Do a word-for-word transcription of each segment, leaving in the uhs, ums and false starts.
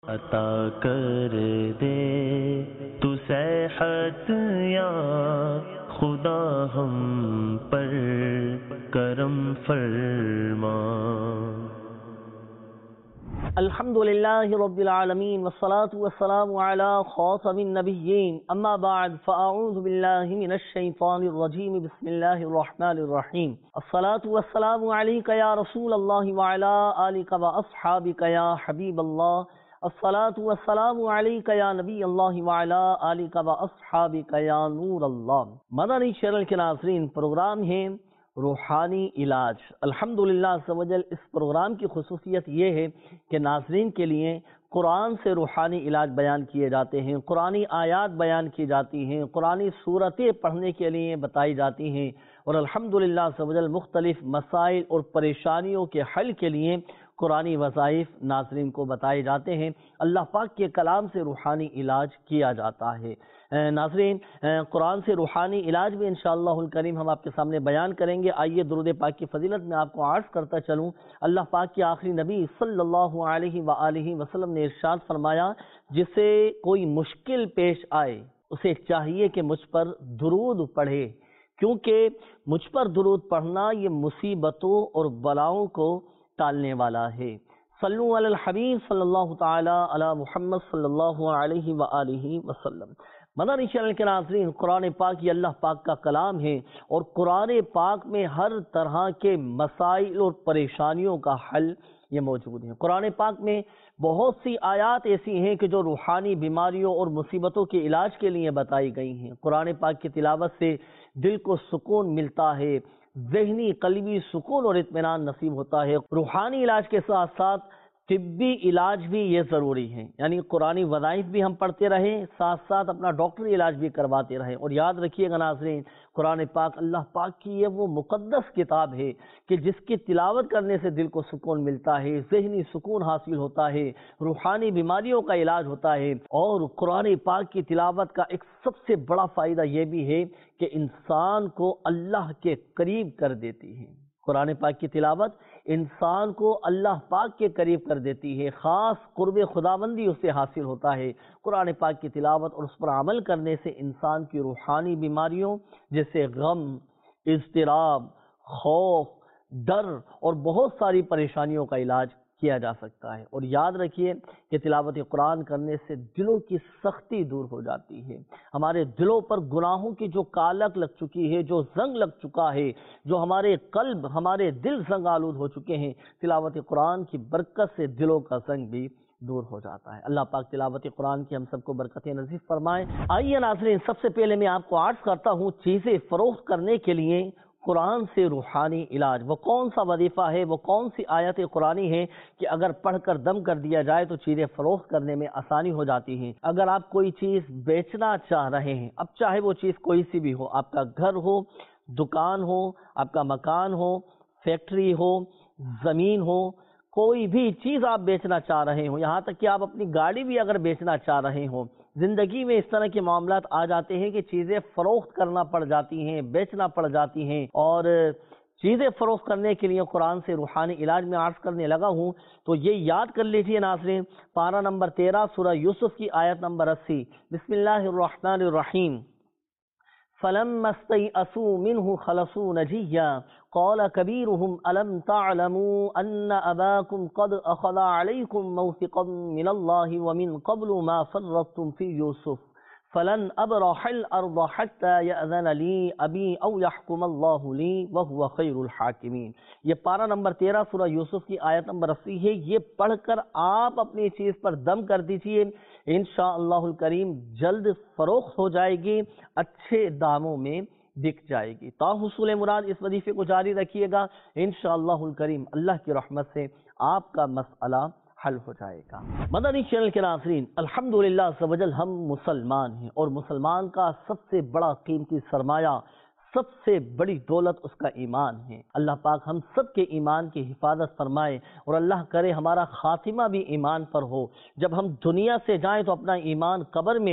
عطا کر دے تو صحت یا خدا ہم پر کرم فرما۔ الحمدللہ رب العالمین والصلاة والسلام علی خاتم النبیین، اما بعد فاعوذ باللہ من الشیطان الرجیم، بسم اللہ الرحمن الرحیم۔ الصلاة والسلام علیک یا رسول اللہ وعلی آلک واصحابک یا حبیب اللہ، الصلاة والسلام علیک یا نبی اللہ وعلی آلک واصحابک یا نور اللہ۔ مدنی چینل کے ناظرین، پروگرام ہے روحانی علاج۔ الحمدللہ عز و جل اس پروگرام کی خصوصیت یہ ہے کہ ناظرین کے لیے قرآن سے روحانی علاج بیان کیے جاتے ہیں، قرآنی آیات بیان کی جاتی ہیں، قرآنی صورتیں پڑھنے کے لیے بتائی جاتی ہیں، اور الحمدللہ عز و جل مختلف مسائل اور پریشانیوں کے حل کے لیے قرآنی وظائف ناظرین کو بتائے جاتے ہیں۔ اللہ پاک کے کلام سے روحانی علاج کیا جاتا ہے۔ ناظرین، قرآن سے روحانی علاج بھی انشاءاللہ الکریم ہم آپ کے سامنے بیان کریں گے۔ آئیے درود پاک کی فضیلت میں آپ کو عرض کرتا چلوں۔ اللہ پاک کے آخری نبی صلی اللہ علیہ وآلہ وسلم نے ارشاد فرمایا، جسے کوئی مشکل پیش آئے اسے چاہیے کہ مجھ پر درود پڑھے، کیونکہ مجھ پر درود پڑھنا یہ مصیبتوں اور بلاؤں کو ٹالنے والا ہے۔ صلو علی الحبیب صلی اللہ تعالی علی محمد صلی اللہ علیہ وآلہ وسلم۔ مدنی چینل کے ناظرین، قرآن پاک یہ اللہ پاک کا کلام ہے، اور قرآن پاک میں ہر طرح کے مسائل اور پریشانیوں کا حل یہ موجود ہے۔ قرآن پاک میں بہت سی آیات ایسی ہیں کہ جو روحانی بیماریوں اور مصیبتوں کے علاج کے لیے بتائی گئی ہیں۔ قرآن پاک کی تلاوت سے دل کو سکون ملتا ہے، ذہنی قلبی سکون اور اطمینان نصیب ہوتا ہے۔ روحانی علاج کے ساتھ ساتھ طبی علاج بھی یہ ضروری ہے، یعنی قرآنی وظائف بھی ہم پڑھتے رہیں، ساتھ ساتھ اپنا ڈاکٹری علاج بھی کرواتے رہیں۔ اور یاد رکھیے گا ناظرین، قرآن پاک اللہ پاک کی یہ وہ مقدس کتاب ہے کہ جس کی تلاوت کرنے سے دل کو سکون ملتا ہے، ذہنی سکون حاصل ہوتا ہے، روحانی بیماریوں کا علاج ہوتا ہے۔ اور قرآن پاک کی تلاوت کا ایک سب سے بڑا فائدہ یہ بھی ہے کہ انسان کو اللہ کے قریب کر دیتی ہے۔ قرآن پاک کی تلاوت انسان کو اللہ پاک کے قریب کر دیتی ہے، خاص قرب خداوندی اسے حاصل ہوتا ہے۔ قرآن پاک کی تلاوت اور اس پر عمل کرنے سے انسان کی روحانی بیماریوں جیسے غم، اضطراب، خوف، ڈر اور بہت ساری پریشانیوں کا علاج کیا جا سکتا ہے۔ اور یاد رکھیے کہ تلاوت قرآن کرنے سے دلوں کی سختی دور ہو جاتی ہے۔ ہمارے دلوں پر گناہوں کی جو کالک لگ چکی ہے، جو زنگ لگ چکا ہے، جو ہمارے قلب، ہمارے دل زنگ آلود ہو چکے ہیں، تلاوت قرآن کی برکت سے دلوں کا زنگ بھی دور ہو جاتا ہے۔ اللہ پاک تلاوت قرآن کی ہم سب کو برکتیں نصیب فرمائے۔ آئیے ناظرین، سب سے پہلے میں آپ کو عرض کرتا ہوں چیزیں فروخت کرنے کے لیے قرآن سے روحانی علاج وہ کون سا وظیفہ ہے، وہ کون سی آیت قرآنی ہے کہ اگر پڑھ کر دم کر دیا جائے تو چیزیں فروخت کرنے میں آسانی ہو جاتی ہیں۔ اگر آپ کوئی چیز بیچنا چاہ رہے ہیں، اب چاہے وہ چیز کوئی سی بھی ہو، آپ کا گھر ہو، دکان ہو، آپ کا مکان ہو، فیکٹری ہو، زمین ہو، کوئی بھی چیز آپ بیچنا چاہ رہے ہوں، یہاں تک کہ آپ اپنی گاڑی بھی اگر بیچنا چاہ رہے ہوں، زندگی میں اس طرح کے معاملات آ جاتے ہیں کہ چیزیں فروخت کرنا پڑ جاتی ہیں، بیچنا پڑ جاتی ہیں، اور چیزیں فروخت کرنے کے لیے قرآن سے روحانی علاج میں عرض کرنے لگا ہوں تو یہ یاد کر لیجئے ناظرین، پارہ نمبر تیرہ سورہ یوسف کی آیت نمبر اسی، بسم اللہ الرحمن الرحیم۔ فَلَمَّا اسْتَيْأَسُوا مِنْهُ خَلَصُوا نَجِيًّا قَالَ كَبِيرُهُمْ أَلَمْ تَعْلَمُوا أَنَّ أَبَاكُمْ قَدْ أَخَذَ عَلَيْكُمْ مَوْثِقًا مِّنَ اللَّهِ وَمِنْ قَبْلُ مَا فَرَّطْتُمْ فِي يُوسُفَ فَلَنْ أَبْرَحَ الْأَرْضَ حَتَّى يَأْذَنَ لِي أَبِي أَوْ يَحْكُمَ اللَّهُ لِي وَهُوَ خَيْرُ الْحَاكِمِينَ۔ یہ پارہ نمبر تیرہ سورہ یوسف کی آیت نمبر اسی ہے۔ یہ پڑھ کر آپ اپنی چیز پر دم کر دیجئے، انشاءاللہ الکریم جلد فروخت ہو جائے گی، اچھے داموں میں بک جائے گی۔ تا حصول مراد اس وظیفے کو جاری رکھیے گا، انشاءاللہ الکریم اللہ کی رحمت سے آپ کا مسئلہ حل ہو جائے گا۔ مدنی چینل کے ناظرین، الحمدللہ عز و جل ہم مسلمان ہیں، اور مسلمان کا سب سے بڑا قیمتی سرمایہ، سب سے بڑی دولت اس کا ایمان ہے۔ اللہ پاک ہم سب کے ایمان کی حفاظت فرمائے، اور اللہ کرے ہمارا خاتمہ بھی ایمان پر ہو۔ جب ہم دنیا سے جائیں تو اپنا ایمان قبر میں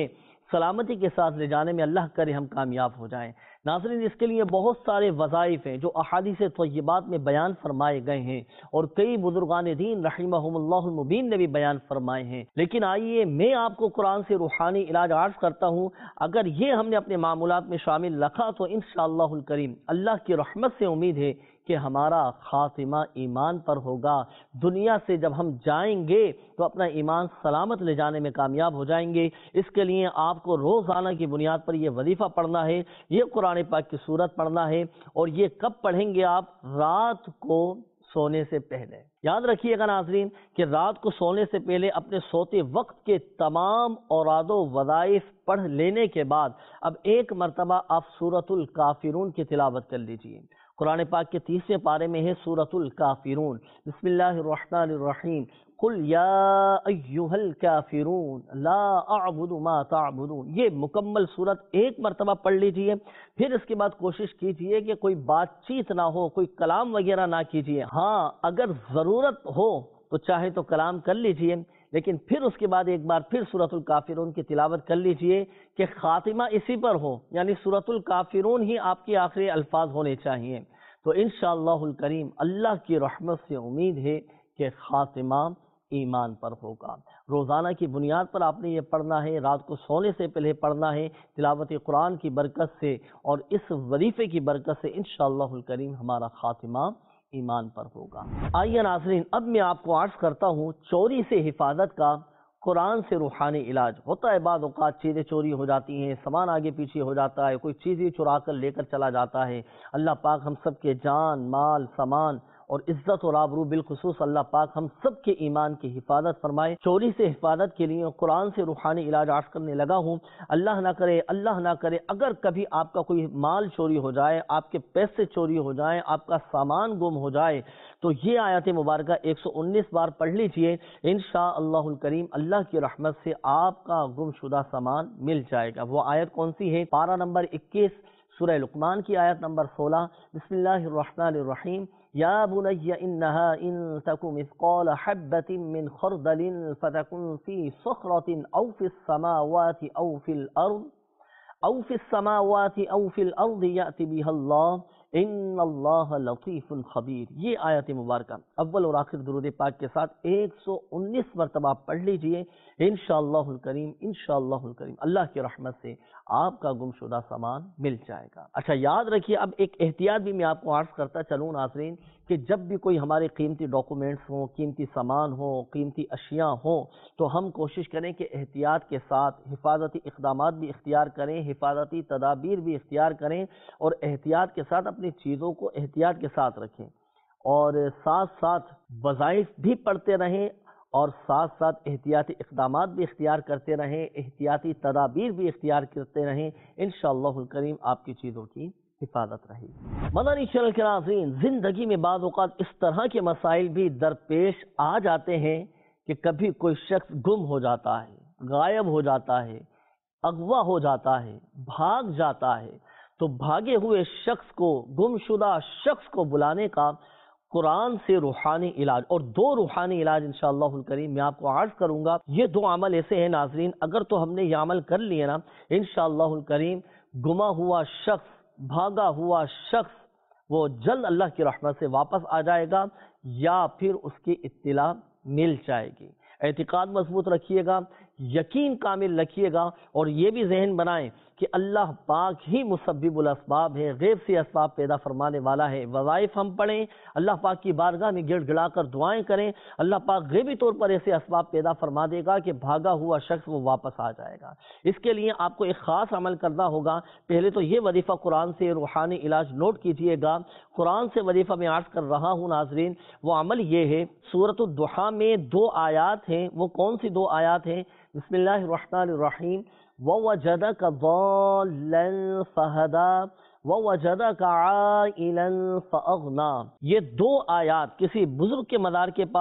سلامتی کے ساتھ لے جانے میں اللہ کرے ہم کامیاب ہو جائیں۔ ناظرین، اس کے لیے بہت سارے وظائف ہیں جو احادیث طیبات میں بیان فرمائے گئے ہیں اور کئی بزرگان دین رحمہم اللہ المبین نے بھی بیان فرمائے ہیں، لیکن آئیے میں آپ کو قرآن سے روحانی علاج عرض کرتا ہوں۔ اگر یہ ہم نے اپنے معمولات میں شامل رکھا تو انشاءاللہ الکریم اللہ کی رحمت سے امید ہے کہ ہمارا خاتمہ ایمان پر ہوگا۔ دنیا سے جب ہم جائیں گے تو اپنا ایمان سلامت لے جانے میں کامیاب ہو جائیں گے۔ اس کے لیے آپ کو روزانہ کی بنیاد پر یہ وظیفہ پڑھنا ہے، یہ قرآن پاک کی سورت پڑھنا ہے، اور یہ کب پڑھیں گے آپ؟ رات کو سونے سے پہلے۔ یاد رکھیے گا ناظرین کہ رات کو سونے سے پہلے اپنے سوتے وقت کے تمام اوراد و وظائف پڑھ لینے کے بعد اب ایک مرتبہ آپ سورۃ الکافرون کی تلاوت کر لیجئے۔ قرآن پاک کے تیسرے پارے میں ہے سورۃ الکافرون۔ بسم اللہ الرحمن الرحیم۔ قل یا ایہا الکافرون لا اعبد ما تعبدون۔ یہ مکمل سورت ایک مرتبہ پڑھ لیجئے، پھر اس کے بعد کوشش کیجئے کہ کوئی بات چیت نہ ہو، کوئی کلام وغیرہ نہ کیجئے۔ ہاں اگر ضرورت ہو تو چاہے تو کلام کر لیجئے، لیکن پھر اس کے بعد ایک بار پھر سورۃ الکافرون کی تلاوت کر لیجئے کہ خاتمہ اسی پر ہو، یعنی سورۃ الکافرون ہی آپ کے آخری الفاظ ہونے چاہیے۔ تو انشاءاللہ الکریم اللہ کی رحمت سے امید ہے کہ خاتمہ ایمان پر ہوگا۔ روزانہ کی بنیاد پر آپ نے یہ پڑھنا ہے، رات کو سونے سے پہلے پڑھنا ہے، تلاوت قرآن کی برکت سے اور اس وظیفے کی برکت سے انشاءاللہ الکریم ہمارا خاتمہ ایمان پر ہوگا۔ آئیے ناظرین، اب میں آپ کو عرض کرتا ہوں چوری سے حفاظت کا قرآن سے روحانی علاج۔ ہوتا ہے بعض اوقات چیزیں چوری ہو جاتی ہیں، سامان آگے پیچھے ہو جاتا ہے، کوئی چیز ہی چرا کر لے کر چلا جاتا ہے۔ اللہ پاک ہم سب کے جان، مال، سامان اور عزت اور آبرو، بالخصوص اللہ پاک ہم سب کے ایمان کی حفاظت فرمائے۔ چوری سے حفاظت کے لیے قرآن سے روحانی علاج عرض کرنے لگا ہوں۔ اللہ نہ کرے اللہ نہ کرے اگر کبھی آپ کا کوئی مال چوری ہو جائے، آپ کے پیسے چوری ہو جائیں، آپ کا سامان گم ہو جائے، تو یہ آیت مبارکہ ایک سو انیس بار پڑھ لیجئے، انشاءاللہ الکریم اللہ کی رحمت سے آپ کا گم شدہ سامان مل جائے گا۔ وہ آیت کون سی ہے؟ پارہ نمبر اکیس، سورہ لقمان کی آیت نمبر سولہ۔ بسم اللہ الرحمن الرحیم۔ یا بنی انہا ان تک مثقال حبۃ من خردل فتکن فی صخرۃ او فی السماوات او فی الارض او فی السماوات او فی الارض یأتی بها اللہ ان اللہ لطیف خبیر۔ یہ آیت مبارکہ اول اور آخر درود پاک کے ساتھ ایک سو انیس مرتبہ پڑھ لیجئے، انشاءاللہ الکریم انشاءاللہ الکریم اللہ کی رحمت سے آپ کا گم شدہ سامان مل جائے گا۔ اچھا یاد رکھیے، اب ایک احتیاط بھی میں آپ کو عرض کرتا چلوں ناظرین کہ جب بھی کوئی ہمارے قیمتی ڈاکومنٹس ہوں، قیمتی سامان ہو، قیمتی اشیاء ہوں، تو ہم کوشش کریں کہ احتیاط کے ساتھ حفاظتی اقدامات بھی اختیار کریں، حفاظتی تدابیر بھی اختیار کریں، اور احتیاط کے ساتھ اپنی چیزوں کو احتیاط کے ساتھ رکھیں، اور ساتھ ساتھ وظائف بھی پڑھتے رہیں، اور ساتھ ساتھ احتیاطی اقدامات بھی اختیار کرتے رہیں، احتیاطی تدابیر بھی اختیار کرتے رہیں، انشاءاللہ الکریم آپ کی چیزوں کی حفاظت رہی۔ مدنی چینل کے ناظرین، زندگی میں بعض اوقات اس طرح کے مسائل بھی درپیش آ جاتے ہیں کہ کبھی کوئی شخص گم ہو جاتا ہے، غائب ہو جاتا ہے، اغوا ہو جاتا ہے، بھاگ جاتا ہے، تو بھاگے ہوئے شخص کو، گم شدہ شخص کو بلانے کا قرآن سے روحانی علاج، اور دو روحانی علاج انشاءاللہ الکریم میں آپ کو عرض کروں گا۔ یہ دو عمل ایسے ہیں ناظرین، اگر تو ہم نے یہ عمل کر لیے نا، انشاءاللہ الکریم گما ہوا شخص، بھاگا ہوا شخص وہ جلد اللہ کی رحمت سے واپس آ جائے گا، یا پھر اس کی اطلاع مل جائے گی۔ اعتقاد مضبوط رکھیے گا، یقین کامل رکھیے گا، اور یہ بھی ذہن بنائیں کہ اللہ پاک ہی مسبب الاسباب ہے، غیب سے اسباب پیدا فرمانے والا ہے۔ وظائف ہم پڑھیں، اللہ پاک کی بارگاہ میں گڑ گڑا کر دعائیں کریں، اللہ پاک غیبی طور پر ایسے اسباب پیدا فرما دے گا کہ بھاگا ہوا شخص وہ واپس آ جائے گا۔ اس کے لیے آپ کو ایک خاص عمل کرنا ہوگا۔ پہلے تو یہ وظیفہ قرآن سے روحانی علاج نوٹ کیجئے گا۔ قرآن سے وظیفہ میں عرض کر رہا ہوں ناظرین، وہ عمل یہ ہے، سورۃ الضحیٰ میں دو آیات ہیں، وہ کون سی دو آیات ہیں؟ بسم اللہ الرحمن الرحیم۔ وَوَجَدَكَ ضَالًّا فَهَدَىٰ وَوَجَدَكَ عَائِلًا فَأَغْنَىٰ۔ یہ دو آیات کسی بزرگ کے مزار کے پاس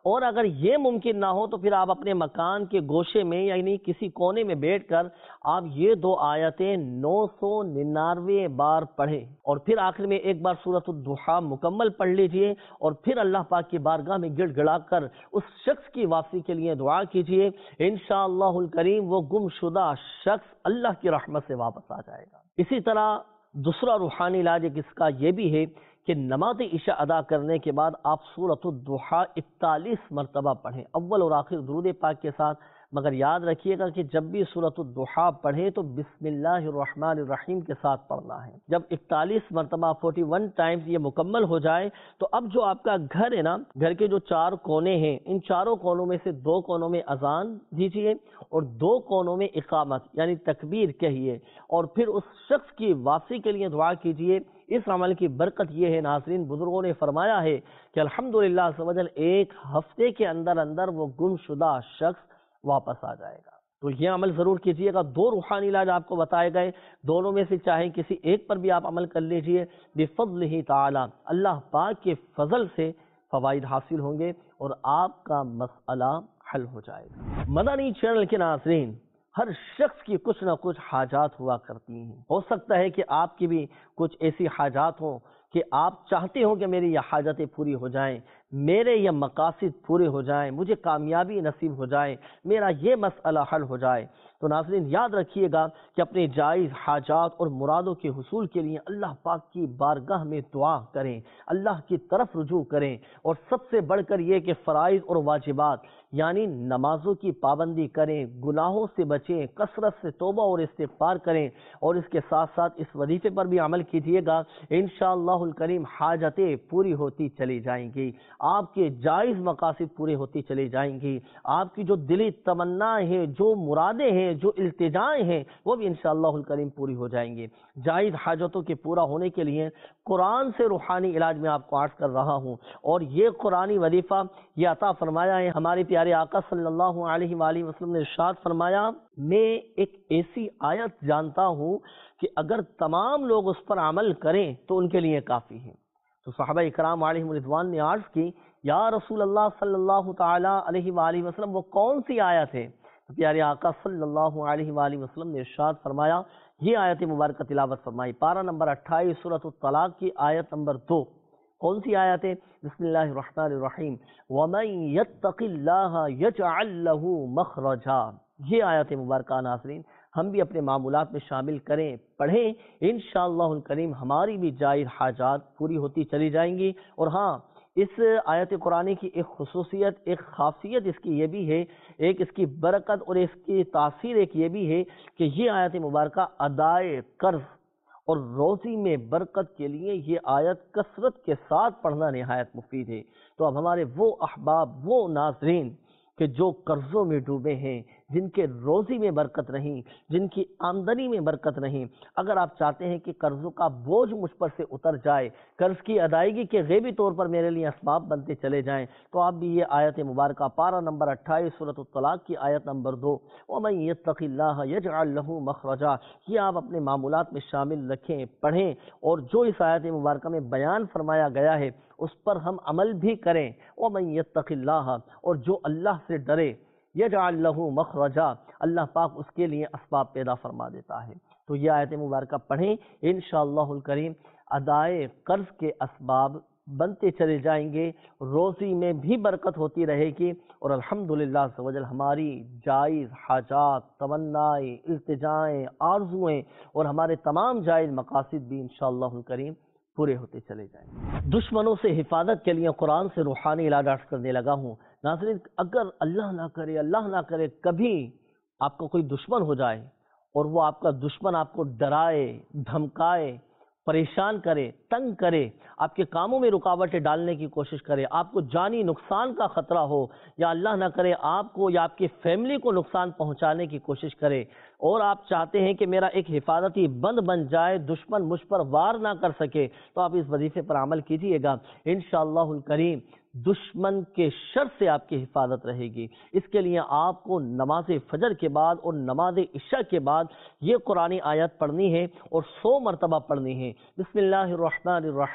اور اگر یہ ممکن نہ ہو تو پھر آپ اپنے مکان کے گوشے میں یعنی کسی کونے میں بیٹھ کر آپ یہ دو آیتیں نو سو ننانوے بار پڑھیں، اور پھر آخر میں ایک بار سورۃ الضحیٰ مکمل پڑھ لیجئے، اور پھر اللہ پاک کی بارگاہ میں گڑ گڑا کر اس شخص کی واپسی کے لیے دعا کیجئے۔ انشاءاللہ الکریم وہ گم شدہ شخص اللہ کی رحمت سے واپس آ جائے گا۔ اسی طرح دوسرا روحانی علاج ایک اس کا یہ بھی ہے کہ نماز عشاء ادا کرنے کے بعد آپ سورۃ الضحیٰ اکتالیس مرتبہ پڑھیں، اول اور آخر درود پاک کے ساتھ، مگر یاد رکھیے گا کہ جب بھی سورۃ الضحیٰ پڑھیں تو بسم اللہ الرحمن الرحیم کے ساتھ پڑھنا ہے۔ جب اکتالیس مرتبہ فورٹی ون ٹائمز یہ مکمل ہو جائے تو اب جو آپ کا گھر ہے نا، گھر کے جو چار کونے ہیں، ان چاروں کونوں میں سے دو کونوں میں اذان دیجیے اور دو کونوں میں اقامت یعنی تکبیر کہیے، اور پھر اس شخص کی واپسی کے لیے دعا کیجیے۔ اس عمل کی برکت یہ ہے ناظرین، بزرگوں نے فرمایا ہے کہ الحمدللہ عز و جل ایک ہفتے کے اندر اندر وہ گم شدہ شخص واپس آ جائے گا۔ تو یہ عمل ضرور کیجیے گا۔ دو روحانی علاج آپ کو بتائے گئے، دونوں میں سے چاہے کسی ایک پر بھی آپ عمل کر لیجئے، بفضلہ تعالی، اللہ پاک کے فضل سے فوائد حاصل ہوں گے اور آپ کا مسئلہ حل ہو جائے گا۔ مدنی چینل کے ناظرین، ہر شخص کی کچھ نہ کچھ حاجات ہوا کرتی ہیں، ہو سکتا ہے کہ آپ کی بھی کچھ ایسی حاجات ہوں کہ آپ چاہتے ہو کہ میری یہ حاجتیں پوری ہو جائیں، میرے یہ مقاصد پورے ہو جائیں، مجھے کامیابی نصیب ہو جائے، میرا یہ مسئلہ حل ہو جائے۔ تو ناظرین یاد رکھیے گا کہ اپنے جائز حاجات اور مرادوں کے حصول کے لیے اللہ پاک کی بارگاہ میں دعا کریں، اللہ کی طرف رجوع کریں، اور سب سے بڑھ کر یہ کہ فرائض اور واجبات یعنی نمازوں کی پابندی کریں، گناہوں سے بچیں، کثرت سے توبہ اور استغفار کریں، اور اس کے ساتھ ساتھ اس وظیفے پر بھی عمل کیجیے گا۔ انشاءاللہ الکریم حاجتیں پوری ہوتی چلی جائیں گی، آپ کے جائز مقاصد پورے ہوتی چلی جائیں گی، آپ کی جو دلی تمنا ہیں، جو مرادیں ہیں، جو التجائیں ہیں، وہ بھی انشاءاللہ الکریم پوری ہو جائیں گے۔ جائز حاجتوں کے پورا ہونے کے لیے قرآن سے روحانی علاج میں آپ کو عرض کر رہا ہوں، اور یہ قرآنی وظیفہ یہ عطا فرمایا ہے ہمارے پیارے آقا صلی اللہ علیہ وآلہ وسلم نے ارشاد فرمایا، میں ایک ایسی آیت جانتا ہوں کہ اگر تمام لوگ اس پر عمل کریں تو ان کے لیے کافی ہے۔ تو صحابہ اکرام علیہم رضوان نے عرض کی، یا رسول اللہ صلی اللہ تعالی علیہ وآلہ وسلم وہ کون سی آیت ہے؟ تو پیارے آقا صلی اللہ علیہ وآلہ وسلم نے ارشاد فرمایا، یہ آیت مبارکہ تلاوت فرمائی، پارہ نمبر اٹھائیس سورۃ الطلاق کی آیت نمبر دو۔ کون سی آیت ہے؟ بسم اللہ الرحمن الرحیم، وَمَن يَتَّقِ اللَّهَ يَجْعَلْ لَهُ مَخْرَجًا۔ یہ آیت مبارکہ ناظرین ہم بھی اپنے معمولات میں شامل کریں، پڑھیں، انشاءاللہ الکریم ہماری بھی جائز حاجات پوری ہوتی چلی جائیں گی۔ اور ہاں، اس آیت قرآنی کی ایک خصوصیت، ایک خاصیت اس کی یہ بھی ہے، ایک اس کی برکت اور اس کی تاثیر ایک یہ بھی ہے کہ یہ آیت مبارکہ ادائے قرض اور روزی میں برکت کے لیے یہ آیت کثرت کے ساتھ پڑھنا نہایت مفید ہے۔ تو اب ہمارے وہ احباب، وہ ناظرین کہ جو قرضوں میں ڈوبے ہیں، جن کے روزی میں برکت نہیں، جن کی آمدنی میں برکت نہیں، اگر آپ چاہتے ہیں کہ قرضوں کا بوجھ مجھ پر سے اتر جائے، قرض کی ادائیگی کے غیبی طور پر میرے لیے اسباب بنتے چلے جائیں، تو آپ بھی یہ آیت مبارکہ پارہ نمبر اٹھائیس سورۃ الطلاق کی آیت نمبر دو، وَمَن يَتَّقِ اللَّهَ يَجْعَلْ لَهُ مَخْرَجًا، یہ آپ اپنے معمولات میں شامل رکھیں، پڑھیں، اور جو اس آیت مبارکہ میں بیان فرمایا گیا ہے اس پر ہم عمل بھی کریں۔ وَمَن يَتَّقِ اللَّهَ، اور جو اللہ سے ڈرے، یجعل لہ مخرجا، اللہ پاک اس کے لیے اسباب پیدا فرما دیتا ہے۔ تو یہ آیت مبارکہ پڑھیں، انشاءاللہ الکریم ادائے قرض کے اسباب بنتے چلے جائیں گے، روزی میں بھی برکت ہوتی رہے گی، اور الحمدللہ عز و جل ہماری جائز حاجات، تمنائیں، التجائیں، آرزویں اور ہمارے تمام جائز مقاصد بھی انشاءاللہ الکریم پورے ہوتے چلے جائیں۔ دشمنوں سے حفاظت کے لیے قرآن سے روحانی علاج عرض کرنے لگا ہوں۔ ناظرین اگر اللہ نہ کرے، اللہ نہ کرے کبھی آپ کو کوئی دشمن ہو جائے اور وہ آپ کا دشمن آپ کو ڈرائے، دھمکائے، پریشان کرے، تنگ کرے، آپ کے کاموں میں رکاوٹیں ڈالنے کی کوشش کرے، آپ کو جانی نقصان کا خطرہ ہو، یا اللہ نہ کرے آپ کو یا آپ کی فیملی کو نقصان پہنچانے کی کوشش کرے، اور آپ چاہتے ہیں کہ میرا ایک حفاظتی بند بن جائے، دشمن مجھ پر وار نہ کر سکے، تو آپ اس وظیفے پر عمل کیجئے گا، انشاءاللہ الکریم دشمن کے شر سے آپ کی حفاظت رہے گی۔ اس کے لیے آپ کو نماز فجر کے بعد اور نماز عشاء کے بعد یہ قرآنی آیت پڑھنی ہے اور سو مرتبہ پڑھنی ہے۔ بسم اللہ الرحمن الرحیم،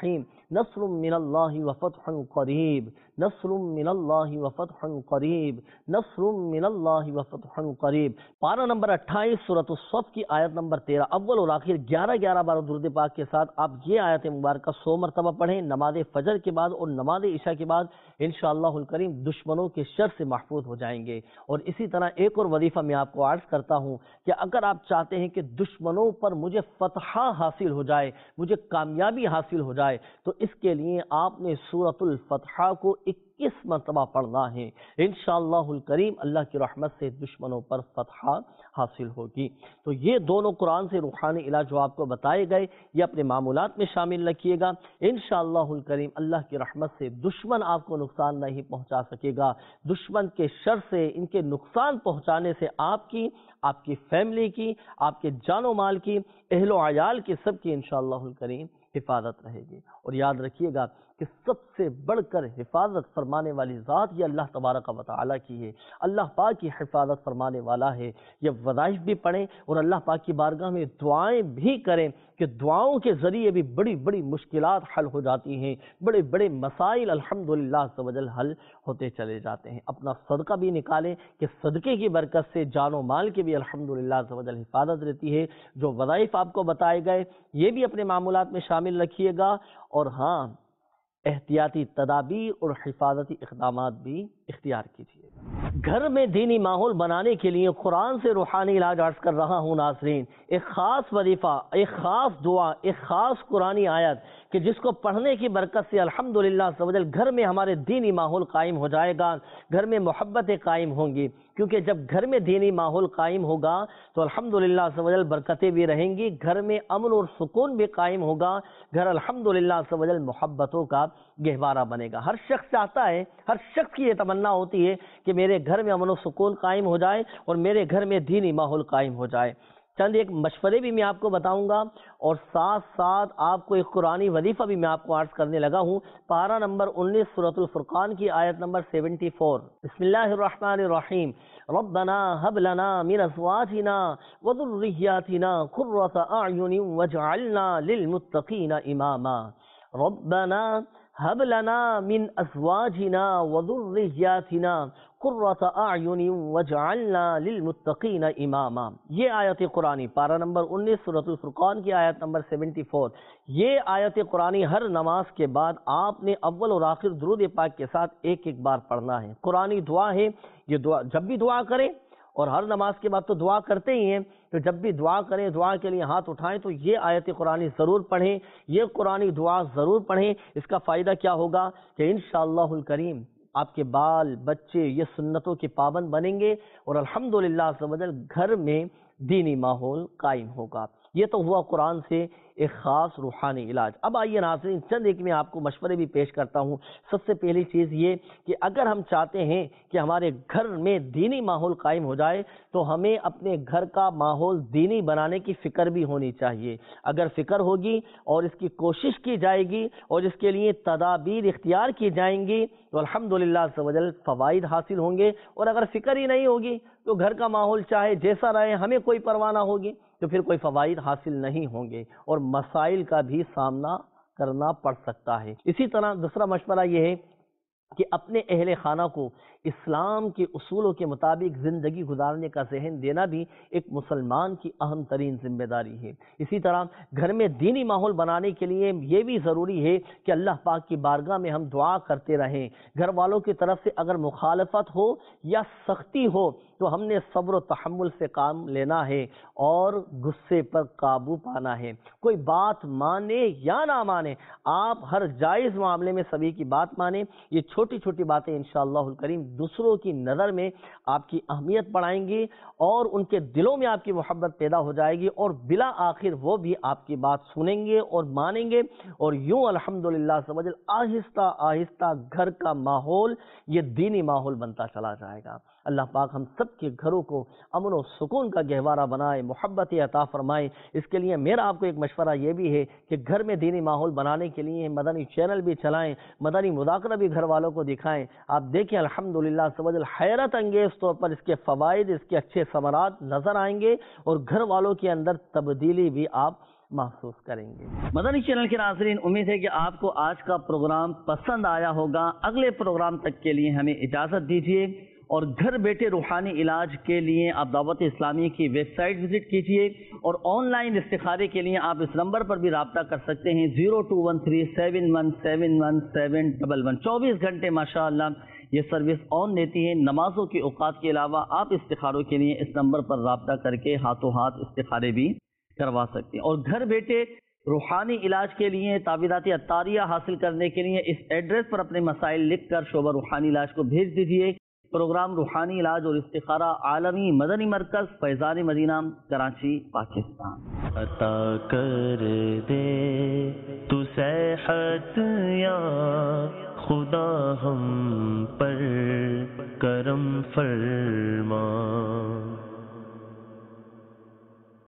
نصر من اللہ وفتح قریب، نصر من اللہ وفتح قریب، نصر من اللہ وفتح قریب۔ پارہ نمبر اٹھائیس سورۃ الصف کی آیت نمبر تیرہ، اول اور آخر گیارہ گیارہ بار درود پاک کے ساتھ آپ یہ آیت مبارکہ سو مرتبہ پڑھیں نماز فجر کے بعد اور نماز عشاء کے بعد، انشاءاللہ الکریم دشمنوں کے شر سے محفوظ ہو جائیں گے۔ اور اسی طرح ایک اور وظیفہ میں آپ کو عرض کرتا ہوں کہ اگر آپ چاہتے ہیں کہ دشمنوں پر مجھے فتح حاصل ہو جائے، مجھے کامیابی حاصل ہو جائے، تو اس کے لیے آپ نے سورۃ الفتح کو اکیس مرتبہ پڑھنا ہے۔ انشاءاللہ الکریم اللہ کی رحمت سے دشمنوں پر فتح حاصل ہوگی۔ تو یہ دونوں قرآن سے روحانی علاج جو آپ کو بتائے گئے، یہ اپنے معمولات میں شامل رکھیے گا۔ انشاءاللہ الکریم اللہ کی رحمت سے دشمن آپ کو نقصان نہیں پہنچا سکے گا۔ دشمن کے شر سے، ان کے نقصان پہنچانے سے آپ کی، آپ کی فیملی کی، آپ کے جان و مال کی، اہل و عیال کی، سب کی انشاءاللہ الکریم حفاظت رہے گی۔ اور یاد رکھیے گا کہ سب سے بڑھ کر حفاظت فرمانے والی ذات یہ اللہ تبارک و تعالیٰ کی ہے۔ اللہ پاک کی حفاظت فرمانے والا ہے۔ یہ وظائف بھی پڑھیں اور اللہ پاک کی بارگاہ میں دعائیں بھی کریں کہ دعاؤں کے ذریعے بھی بڑی بڑی مشکلات حل ہو جاتی ہیں، بڑے بڑے مسائل الحمدللہ عز و جل حل ہوتے چلے جاتے ہیں۔ اپنا صدقہ بھی نکالیں کہ صدقے کی برکت سے جان و مال کی بھی الحمدللہ عز و جل حفاظت رہتی ہے۔ جو وظائف آپ کو بتائے گئے یہ بھی اپنے معمولات میں شامل رکھیے گا، اور ہاں احتیاطی تدابیر اور حفاظتی اقدامات بھی اختیار کیجیے۔ گھر میں دینی ماحول بنانے کے لیے قرآن سے روحانی علاج عرض کر رہا ہوں ناظرین۔ ایک خاص وظیفہ، ایک خاص دعا، ایک خاص قرآنی آیت کہ جس کو پڑھنے کی برکت سے الحمدللہ عز و جل گھر میں ہمارے دینی ماحول قائم ہو جائے گا، گھر میں محبتیں قائم ہوں گی، کیونکہ جب گھر میں دینی ماحول قائم ہوگا تو الحمدللہ عز و جل برکتیں بھی رہیں گی، گھر میں امن اور سکون بھی قائم ہوگا، گھر الحمدللہ عز و جل محبتوں کا گہوارہ بنے گا۔ ہر شخص چاہتا ہے، ہر شخص کی یہ تمنا ہوتی ہے کہ میرے گھر میں امن و سکون قائم ہو جائے اور میرے گھر میں دینی ماحول قائم ہو جائے۔ چند ایک مشورے بھی میں آپ کو بتاؤں گا اور ساتھ ساتھ آپ کو ایک قرآنی وظیفہ بھی میں آپ کو عرض کرنے لگا ہوں۔ پارہ نمبر انیس سورۃ الفرقان کی آیت نمبر سیونٹی فور، بسم اللہ الرحمن الرحیم، ربنا هب لنا من ازواجنا وذرياتنا قرة اعین واجعلنا للمتقین اماما۔ ربنا هب لنا من ازواجنا وذرياتنا قرة اعین واجعلنا للمتقین اماما۔ یہ آیت قرآنی پارہ نمبر انیس سورۃ الفرقان کی آیت نمبر سیونٹی فور، یہ آیت قرآنی ہر نماز کے بعد آپ نے اول اور آخر درود پاک کے ساتھ ایک ایک بار پڑھنا ہے۔ قرآنی دعا ہے یہ، دعا جب بھی دعا کریں، اور ہر نماز کے بعد تو دعا کرتے ہی ہیں، تو جب بھی دعا کریں، دعا کے لیے ہاتھ اٹھائیں تو یہ آیت قرآنی ضرور پڑھیں، یہ قرآنی دعا ضرور پڑھیں۔ اس کا فائدہ کیا ہوگا کہ انشاءاللہ الکریم آپ کے بال بچے یہ سنتوں کے پابند بنیں گے اور الحمدللہ عز و جل گھر میں دینی ماحول قائم ہوگا۔ یہ تو ہوا قرآن سے ایک خاص روحانی علاج۔ اب آئیے ناظرین چند ایک میں آپ کو مشورے بھی پیش کرتا ہوں۔ سب سے پہلی چیز یہ کہ اگر ہم چاہتے ہیں کہ ہمارے گھر میں دینی ماحول قائم ہو جائے تو ہمیں اپنے گھر کا ماحول دینی بنانے کی فکر بھی ہونی چاہیے۔ اگر فکر ہوگی اور اس کی کوشش کی جائے گی اور اس کے لیے تدابیر اختیار کی جائیں گی تو الحمدللہ عز و جل فوائد حاصل ہوں گے، اور اگر فکر ہی نہیں ہوگی تو گھر کا ماحول چاہے جیسا رہے ہمیں کوئی پرواہ نہ ہوگی، تو پھر کوئی فوائد حاصل نہیں ہوں گے اور مسائل کا بھی سامنا کرنا پڑ سکتا ہے۔ اسی طرح دوسرا مشورہ یہ ہے کہ اپنے اہل خانہ کو اسلام کے اصولوں کے مطابق زندگی گزارنے کا ذہن دینا بھی ایک مسلمان کی اہم ترین ذمہ داری ہے۔ اسی طرح گھر میں دینی ماحول بنانے کے لیے یہ بھی ضروری ہے کہ اللہ پاک کی بارگاہ میں ہم دعا کرتے رہیں۔ گھر والوں کی طرف سے اگر مخالفت ہو یا سختی ہو تو ہم نے صبر و تحمل سے کام لینا ہے اور غصے پر قابو پانا ہے۔ کوئی بات مانے یا نہ مانے، آپ ہر جائز معاملے میں سبھی کی بات مانیں۔ یہ چھوٹی چھوٹی باتیں انشاءاللہ الکریم دوسروں کی نظر میں آپ کی اہمیت بڑھائیں گی اور ان کے دلوں میں آپ کی محبت پیدا ہو جائے گی، اور بلا آخر وہ بھی آپ کی بات سنیں گے اور مانیں گے، اور یوں الحمدللہ عز و جل آہستہ آہستہ گھر کا ماحول یہ دینی ماحول بنتا چلا جائے گا۔ اللہ پاک ہم سب کے گھروں کو امن و سکون کا گہوارہ بنائے، محبت عطا فرمائے۔ اس کے لیے میرا آپ کو ایک مشورہ یہ بھی ہے کہ گھر میں دینی ماحول بنانے کے لیے مدنی چینل بھی چلائیں، مدنی مذاکرہ بھی گھر والوں کو دکھائیں۔ آپ دیکھیں الحمدللہ عز و جل حیرت انگیز طور پر اس کے فوائد، اس کے اچھے ثمرات نظر آئیں گے اور گھر والوں کے اندر تبدیلی بھی آپ محسوس کریں گے۔ مدنی چینل کے ناظرین، امید ہے کہ آپ کو آج کا پروگرام پسند آیا ہوگا۔ اگلے پروگرام تک کے لیے ہمیں اجازت دیجیے، اور گھر بیٹھے روحانی علاج کے لیے آپ دعوت اسلامی کی ویب سائٹ وزٹ کیجیے، اور آن لائن استخارے کے لیے آپ اس نمبر پر بھی رابطہ کر سکتے ہیں، zero two one three seven one seven one seven double one. چوبیس گھنٹے ماشاء اللہ یہ سروس آن رہتی ہے۔ نمازوں کے اوقات کے علاوہ آپ استخاروں کے لیے اس نمبر پر رابطہ کر کے ہاتھوں ہاتھ استخارے بھی کروا سکتے ہیں، اور گھر بیٹھے روحانی علاج کے لیے تعویذات عطاریہ حاصل کرنے کے لیے اس ایڈریس پر اپنے مسائل لکھ کر شعبہ روحانی علاج کو بھیج دیجیے۔ پروگرام روحانی علاج اور استخارہ، عالمی مدنی مرکز، فیضان مدینہ، کراچی، پاکستان۔ عطا کر دے تو صحت یا خدا ہم پر کرم فرما۔